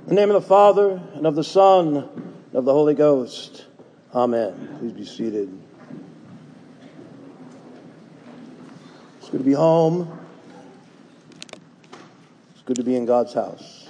In the name of the Father, and of the Son, and of the Holy Ghost. Amen. Please be seated. It's good to be home. It's good to be in God's house.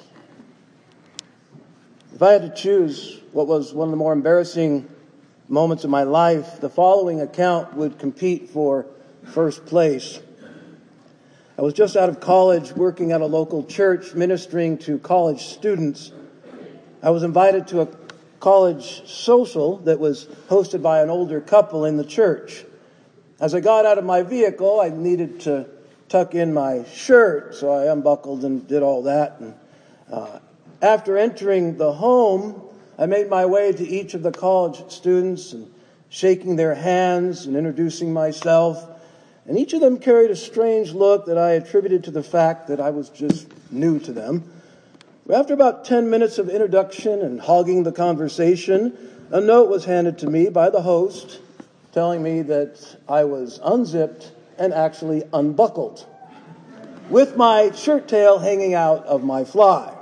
If I had to choose what was one of the more embarrassing moments of my life, the following account would compete for first place. I was just out of college working at a local church ministering to college students. I was invited to a college social that was hosted by an older couple in the church. As I got out of my vehicle, I needed to tuck in my shirt, so I unbuckled and did all that. And after entering the home, I made my way to each of the college students and shaking their hands and introducing myself. And each of them carried a strange look that I attributed to the fact that I was just new to them. After about 10 minutes of introduction and hogging the conversation, a note was handed to me by the host telling me that I was unzipped and actually unbuckled, with my shirt tail hanging out of my fly.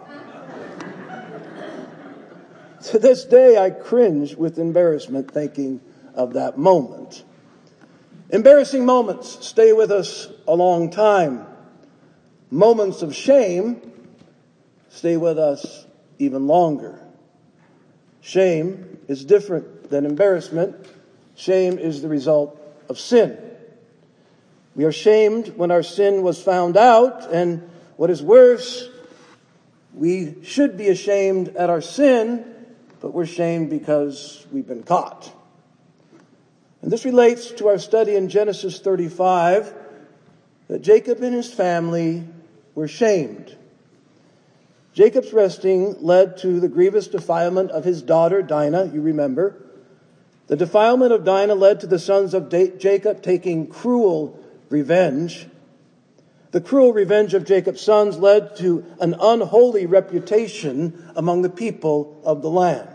To this day, I cringe with embarrassment thinking of that moment. Embarrassing moments stay with us a long time. Moments of shame stay with us even longer. Shame is different than embarrassment. Shame is the result of sin. We are shamed when our sin was found out, and what is worse, we should be ashamed at our sin, but we're shamed because we've been caught. And this relates to our study in Genesis 35, that Jacob and his family were shamed. Jacob's resting led to the grievous defilement of his daughter Dinah, you remember. The defilement of Dinah led to the sons of Jacob taking cruel revenge. The cruel revenge of Jacob's sons led to an unholy reputation among the people of the land.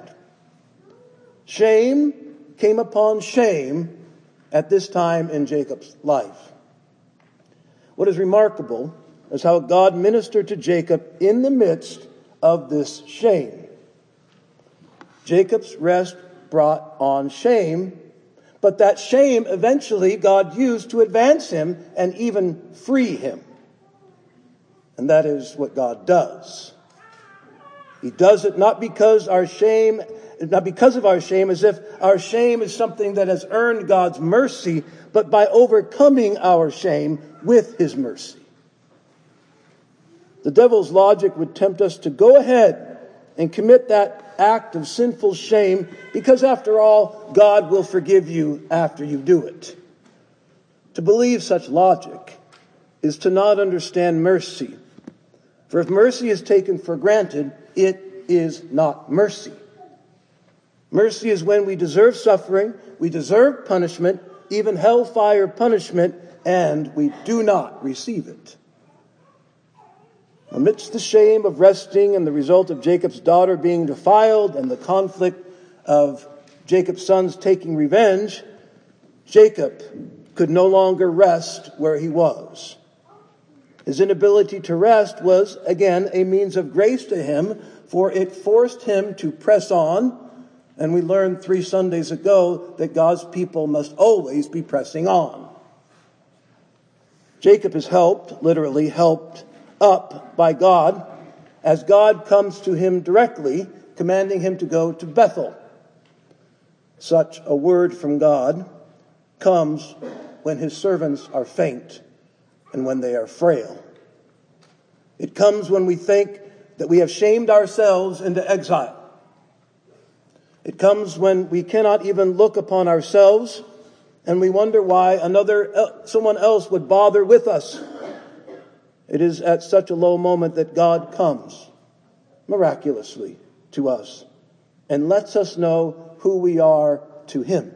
Shame came upon shame at this time in Jacob's life. What is remarkable is how God ministered to Jacob in the midst of this shame. Jacob's rest brought on shame, but that shame eventually God used to advance him and even free him. And that is what God does. He does it not because of our shame, as if our shame is something that has earned God's mercy, but by overcoming our shame with his mercy. The devil's logic would tempt us to go ahead and commit that act of sinful shame because, after all, God will forgive you after you do it. To believe such logic is to not understand mercy. For if mercy is taken for granted, it is not mercy. Mercy is when we deserve suffering, we deserve punishment, even hellfire punishment, and we do not receive it. Amidst the shame of resting and the result of Jacob's daughter being defiled and the conflict of Jacob's sons taking revenge, Jacob could no longer rest where he was. His inability to rest was, again, a means of grace to him, for it forced him to press on. And we learned 3 Sundays ago that God's people must always be pressing on. Jacob is literally helped up by God, as God comes to him directly, commanding him to go to Bethel. Such a word from God comes when his servants are faint and when they are frail. It comes when we think that we have shamed ourselves into exile. It comes when we cannot even look upon ourselves and we wonder why someone else would bother with us. It is at such a low moment that God comes miraculously to us and lets us know who we are to him.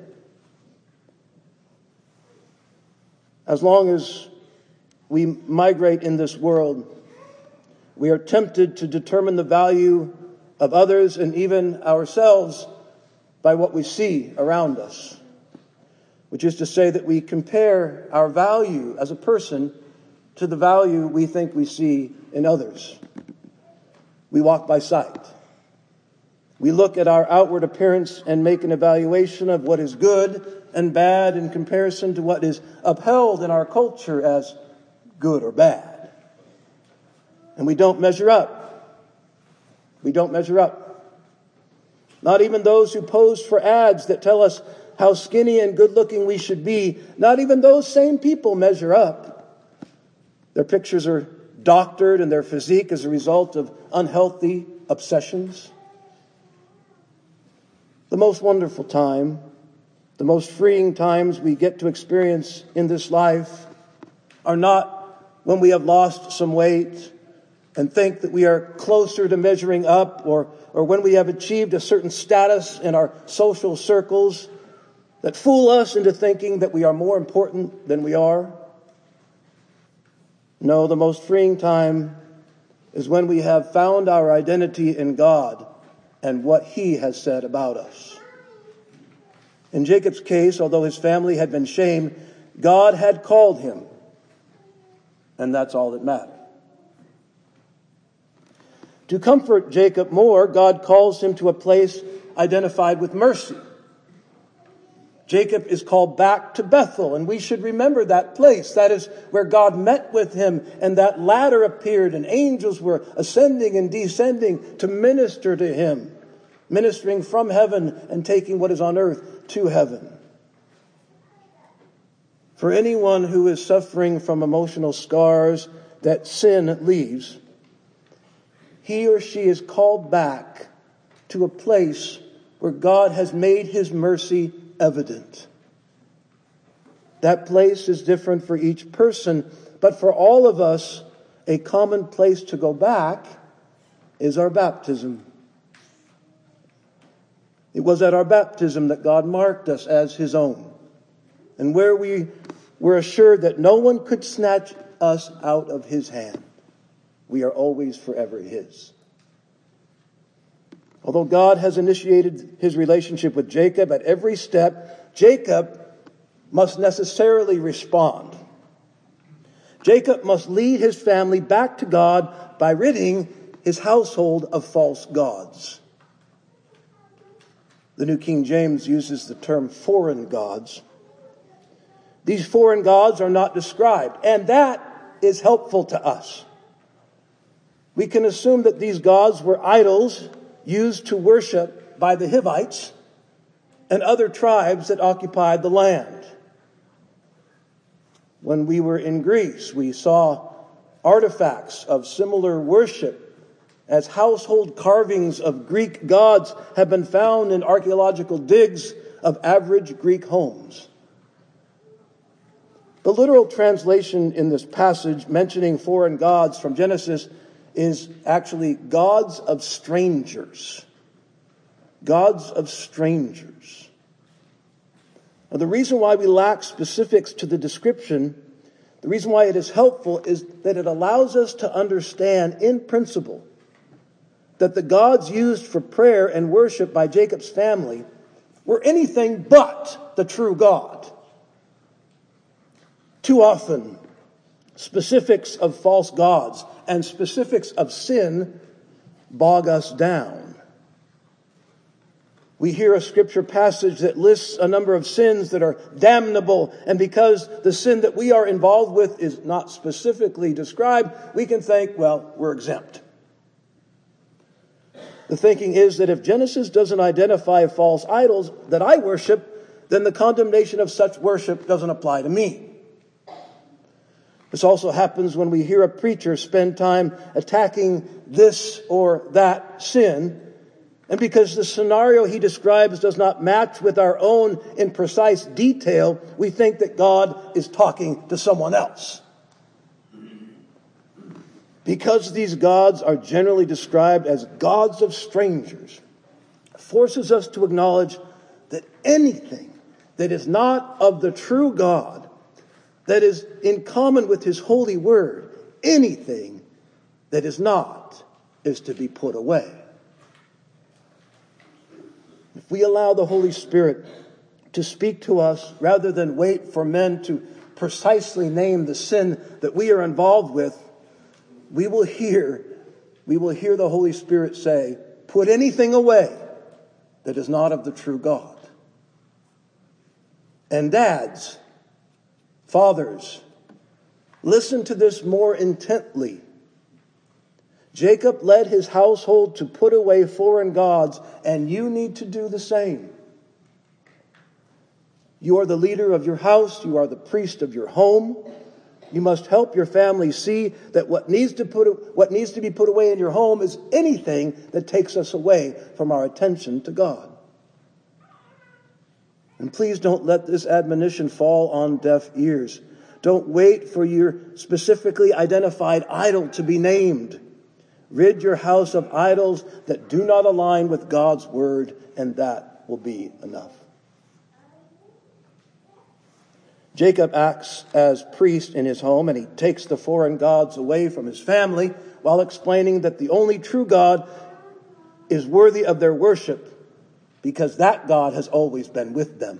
As long as we migrate in this world, we are tempted to determine the value of others and even ourselves by what we see around us, which is to say that we compare our value as a person to the value we think we see in others. We walk by sight. We look at our outward appearance and make an evaluation of what is good and bad in comparison to what is upheld in our culture as good or bad. And we don't measure up. We don't measure up. Not even those who pose for ads that tell us how skinny and good looking we should be, not even those same people measure up. Their pictures are doctored and their physique as a result of unhealthy obsessions. The most wonderful time, the most freeing times we get to experience in this life are not when we have lost some weight and think that we are closer to measuring up, or when we have achieved a certain status in our social circles that fool us into thinking that we are more important than we are. No, the most freeing time is when we have found our identity in God and what He has said about us. In Jacob's case, although his family had been shamed, God had called him, and that's all that mattered. To comfort Jacob more, God calls him to a place identified with mercy. Jacob is called back to Bethel, and we should remember that place. That is where God met with him, and that ladder appeared, and angels were ascending and descending to minister to him, ministering from heaven and taking what is on earth to heaven. For anyone who is suffering from emotional scars that sin leaves, he or she is called back to a place where God has made His mercy evident. That place is different for each person, but for all of us, a common place to go back is our baptism. It was at our baptism that God marked us as His own, and where we were assured that no one could snatch us out of His hand. We are always forever His. Although God has initiated His relationship with Jacob at every step, Jacob must necessarily respond. Jacob must lead his family back to God by ridding his household of false gods. The New King James uses the term foreign gods. These foreign gods are not described, and that is helpful to us. We can assume that these gods were idols used to worship by the Hivites and other tribes that occupied the land. When we were in Greece, we saw artifacts of similar worship, as household carvings of Greek gods have been found in archaeological digs of average Greek homes. The literal translation in this passage mentioning foreign gods from Genesis is actually gods of strangers. Gods of strangers. Now, the reason why we lack specifics to the description, the reason why it is helpful, is that it allows us to understand in principle that the gods used for prayer and worship by Jacob's family were anything but the true God. Too often, specifics of false gods and specifics of sin bog us down. We hear a scripture passage that lists a number of sins that are damnable, and because the sin that we are involved with is not specifically described, we can think, well, we're exempt. The thinking is that if Genesis doesn't identify false idols that I worship, then the condemnation of such worship doesn't apply to me. This also happens when we hear a preacher spend time attacking this or that sin, and because the scenario he describes does not match with our own in precise detail, we think that God is talking to someone else. Because these gods are generally described as gods of strangers, forces us to acknowledge that anything that is not of the true God, that is in common with His holy word, anything that is not, is to be put away. If we allow the Holy Spirit to speak to us rather than wait for men to precisely name the sin that we are involved with, we will hear the Holy Spirit say, put anything away that is not of the true God. And dads, fathers, listen to this more intently. Jacob led his household to put away foreign gods, and you need to do the same. You are the leader of your house. You are the priest of your home. You must help your family see that what needs to be put away in your home is anything that takes us away from our attention to God. And please don't let this admonition fall on deaf ears. Don't wait for your specifically identified idol to be named. Rid your house of idols that do not align with God's word, and that will be enough. Jacob acts as priest in his home, and he takes the foreign gods away from his family while explaining that the only true God is worthy of their worship because that God has always been with them.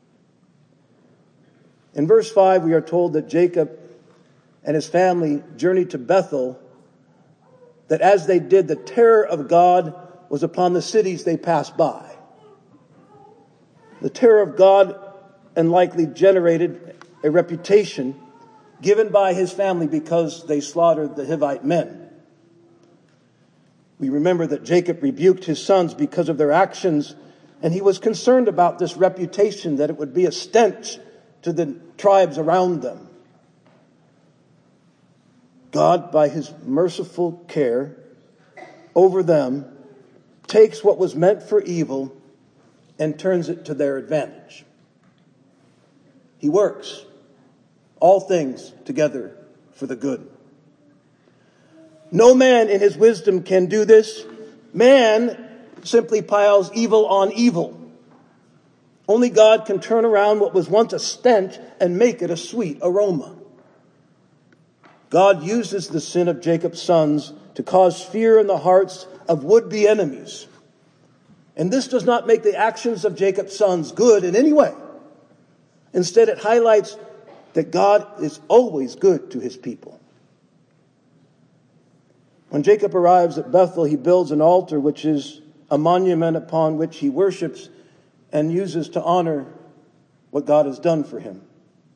In verse 5, we are told that Jacob and his family journeyed to Bethel, that as they did, the terror of God was upon the cities they passed by. The terror of God and likely generated a reputation given by his family because they slaughtered the Hivite men. We remember that Jacob rebuked his sons because of their actions, and he was concerned about this reputation, that it would be a stench to the tribes around them. God, by his merciful care over them, takes what was meant for evil and turns it to their advantage. He works all things together for the good. No man in his wisdom can do this. Man simply piles evil on evil. Only God can turn around what was once a stench and make it a sweet aroma. God uses the sin of Jacob's sons to cause fear in the hearts of would-be enemies. And this does not make the actions of Jacob's sons good in any way. Instead, it highlights that God is always good to his people. When Jacob arrives at Bethel, he builds an altar, which is a monument upon which he worships and uses to honor what God has done for him.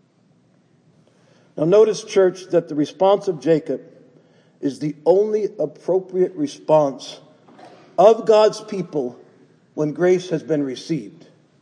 Now notice, church, that the response of Jacob is the only appropriate response of God's people when grace has been received.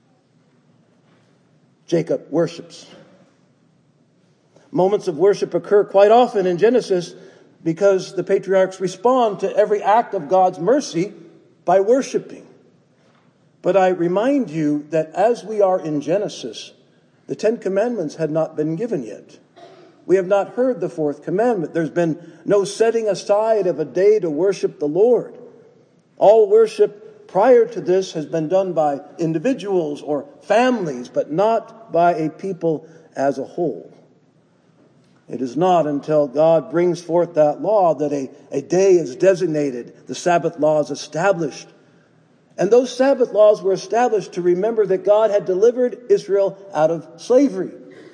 Jacob worships. Moments of worship occur quite often in Genesis because the patriarchs respond to every act of God's mercy by worshiping. But I remind you that as we are in Genesis, the 10 Commandments had not been given yet. We have not heard the 4th commandment. There's been no setting aside of a day to worship the Lord. All worship prior to this has been done by individuals or families, but not by a people as a whole. It is not until God brings forth that law that a day is designated, the Sabbath law is established. And those Sabbath laws were established to remember that God had delivered Israel out of slavery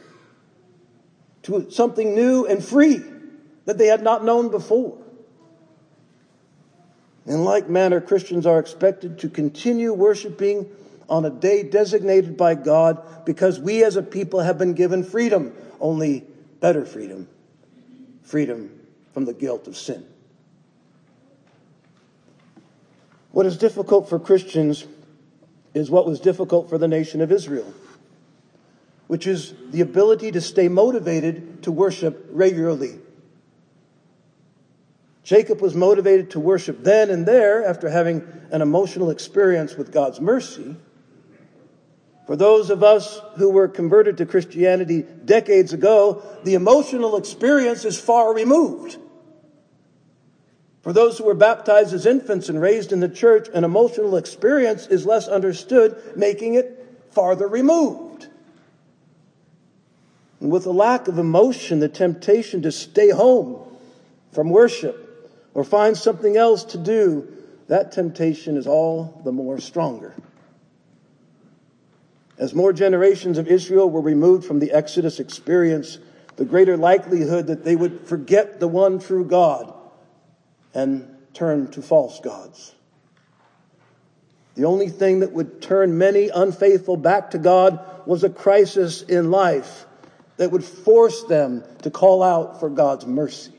to something new and free that they had not known before. In like manner, Christians are expected to continue worshiping on a day designated by God because we as a people have been given freedom, only better freedom, freedom from the guilt of sin. What is difficult for Christians is what was difficult for the nation of Israel, which is the ability to stay motivated to worship regularly. Jacob was motivated to worship then and there after having an emotional experience with God's mercy. For those of us who were converted to Christianity decades ago, the emotional experience is far removed. For those who were baptized as infants and raised in the church, an emotional experience is less understood, making it farther removed. And with a lack of emotion, the temptation to stay home from worship or find something else to do, that temptation is all the more stronger. As more generations of Israel were removed from the Exodus experience, the greater likelihood that they would forget the one true God and turn to false gods. The only thing that would turn many unfaithful back to God was a crisis in life that would force them to call out for God's mercy.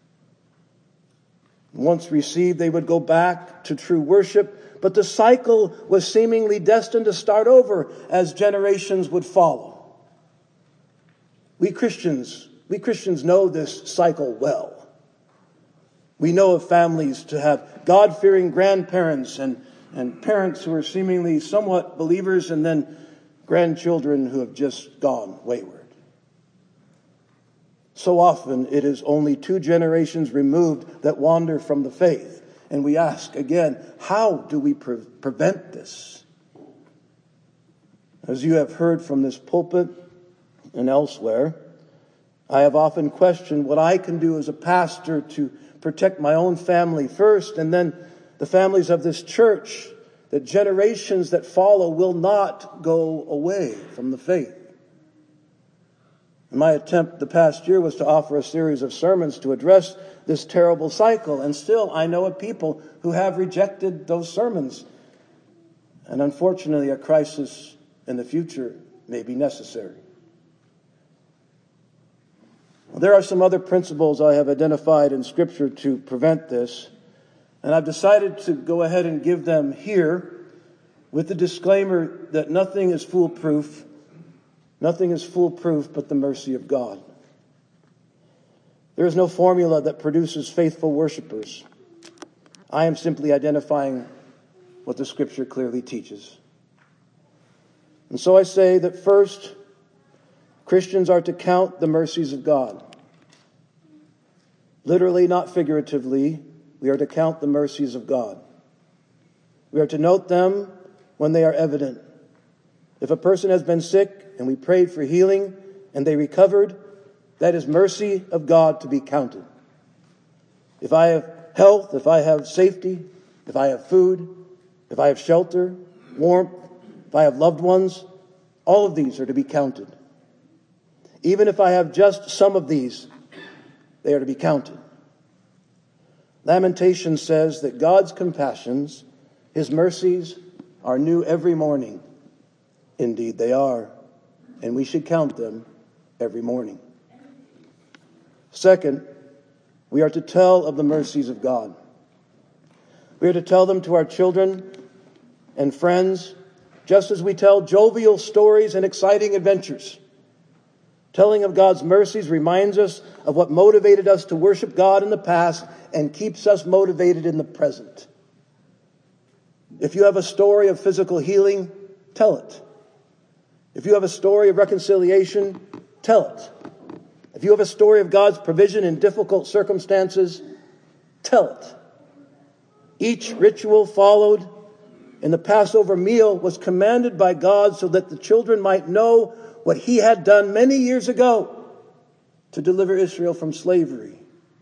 Once received, they would go back to true worship, but the cycle was seemingly destined to start over as generations would follow. We Christians know this cycle well. We know of families to have God-fearing grandparents and parents who are seemingly somewhat believers, and then grandchildren who have just gone wayward. So often it is only 2 generations removed that wander from the faith. And we ask again, how do we prevent this? As you have heard from this pulpit and elsewhere, I have often questioned what I can do as a pastor to protect my own family first, and then the families of this church, that generations that follow will not go away from the faith. And my attempt the past year was to offer a series of sermons to address this terrible cycle. And still, I know of people who have rejected those sermons. And unfortunately, a crisis in the future may be necessary. Well, there are some other principles I have identified in Scripture to prevent this. And I've decided to go ahead and give them here with the disclaimer that nothing is foolproof. Nothing is foolproof but the mercy of God. There is no formula that produces faithful worshipers. I am simply identifying what the Scripture clearly teaches. And so I say that first, Christians are to count the mercies of God. Literally, not figuratively, we are to count the mercies of God. We are to note them when they are evident. If a person has been sick and we prayed for healing and they recovered, that is mercy of God to be counted. If I have health, if I have safety, if I have food, if I have shelter, warmth, if I have loved ones, all of these are to be counted. Even if I have just some of these, they are to be counted. Lamentation says that God's compassions, His mercies, are new every morning. Indeed, they are, and we should count them every morning. Second, we are to tell of the mercies of God. We are to tell them to our children and friends, just as we tell jovial stories and exciting adventures. Telling of God's mercies reminds us of what motivated us to worship God in the past and keeps us motivated in the present. If you have a story of physical healing, tell it. If you have a story of reconciliation, tell it. If you have a story of God's provision in difficult circumstances, tell it. Each ritual followed in the Passover meal was commanded by God so that the children might know what He had done many years ago to deliver Israel from slavery.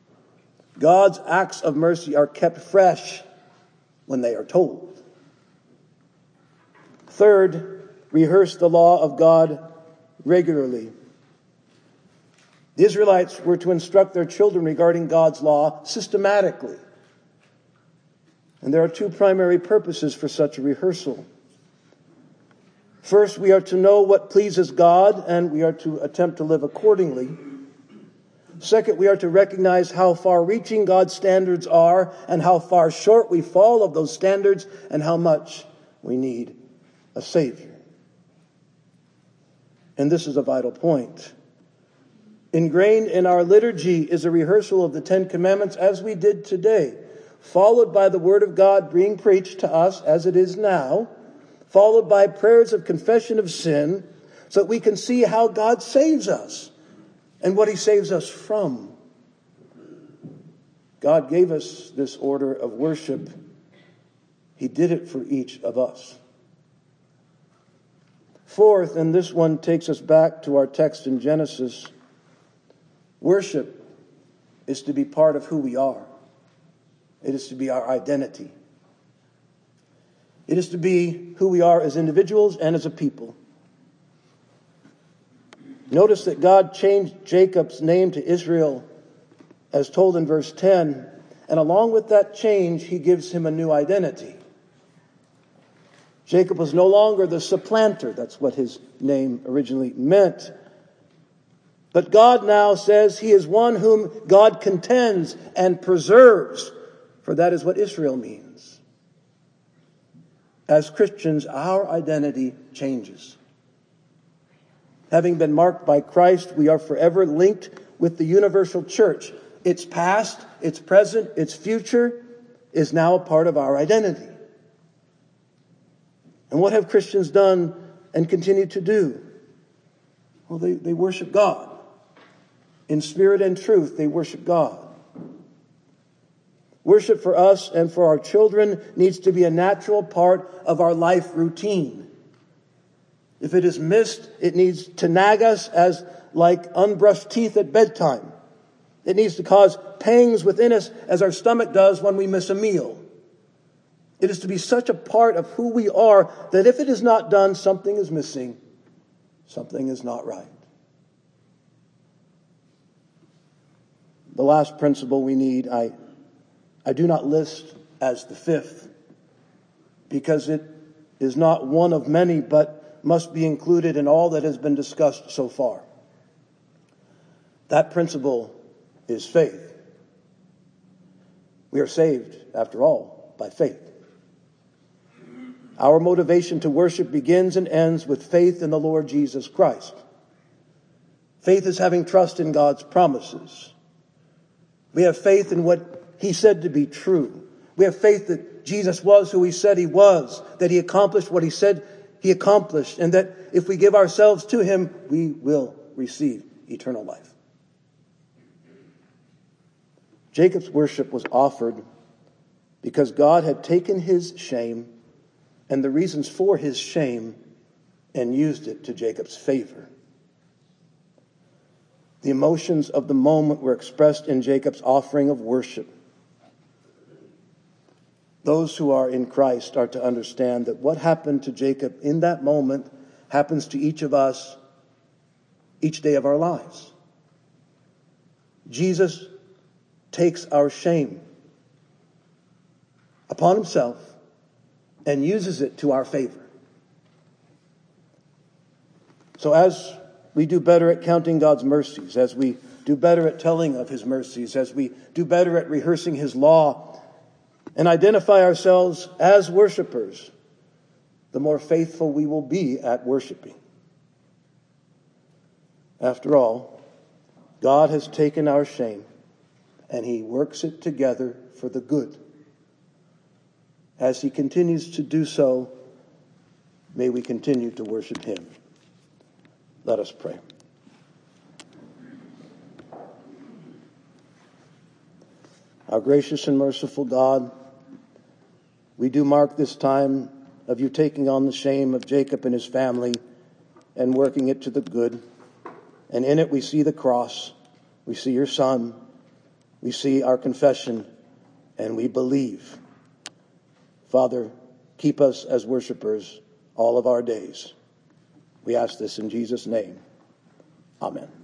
God's acts of mercy are kept fresh when they are told. Third, rehearse the law of God regularly. The Israelites were to instruct their children regarding God's law systematically. And there are 2 primary purposes for such a rehearsal. First, we are to know what pleases God, and we are to attempt to live accordingly. Second, we are to recognize how far-reaching God's standards are and how far short we fall of those standards and how much we need a Savior. And this is a vital point. Ingrained in our liturgy is a rehearsal of the 10 Commandments as we did today, followed by the Word of God being preached to us as it is now, followed by prayers of confession of sin, so that we can see how God saves us and what He saves us from. God gave us this order of worship. He did it for each of us. Fourth, and this one takes us back to our text in Genesis, worship is to be part of who we are. It is to be our identity. It is to be who we are as individuals and as a people. Notice that God changed Jacob's name to Israel, as told in verse 10, and along with that change, He gives him a new identity. Jacob was no longer the supplanter. That's what his name originally meant. But God now says he is one whom God contends and preserves, for that is what Israel means. As Christians, our identity changes. Having been marked by Christ, we are forever linked with the universal church. Its past, its present, its future is now a part of our identity. And what have Christians done and continue to do? Well, they worship God. In spirit and truth, they worship God. Worship for us and for our children needs to be a natural part of our life routine. If it is missed, it needs to nag us as like unbrushed teeth at bedtime. It needs to cause pangs within us as our stomach does when we miss a meal. It is to be such a part of who we are that if it is not done, something is missing. Something is not right. The last principle we need, I do not list as the fifth, because it is not one of many, but must be included in all that has been discussed so far. That principle is faith. We are saved, after all, by faith. Our motivation to worship begins and ends with faith in the Lord Jesus Christ. Faith is having trust in God's promises. We have faith in what he said to be true. We have faith that Jesus was who he said he was, that he accomplished what he said he accomplished, and that if we give ourselves to him, we will receive eternal life. Jacob's worship was offered because God had taken his shame and the reasons for his shame and used it to Jacob's favor. The emotions of the moment were expressed in Jacob's offering of worship. Those who are in Christ are to understand that what happened to Jacob in that moment happens to each of us each day of our lives. Jesus takes our shame upon himself and uses it to our favor. So as we do better at counting God's mercies, as we do better at telling of his mercies, as we do better at rehearsing his law, and identify ourselves as worshipers, the more faithful we will be at worshiping. After all, God has taken our shame and he works it together for the good. As he continues to do so, may we continue to worship him. Let us pray. Our gracious and merciful God, we do mark this time of you taking on the shame of Jacob and his family and working it to the good. And in it we see the cross, we see your Son, we see our confession, and we believe. Father, keep us as worshipers all of our days. We ask this in Jesus' name. Amen.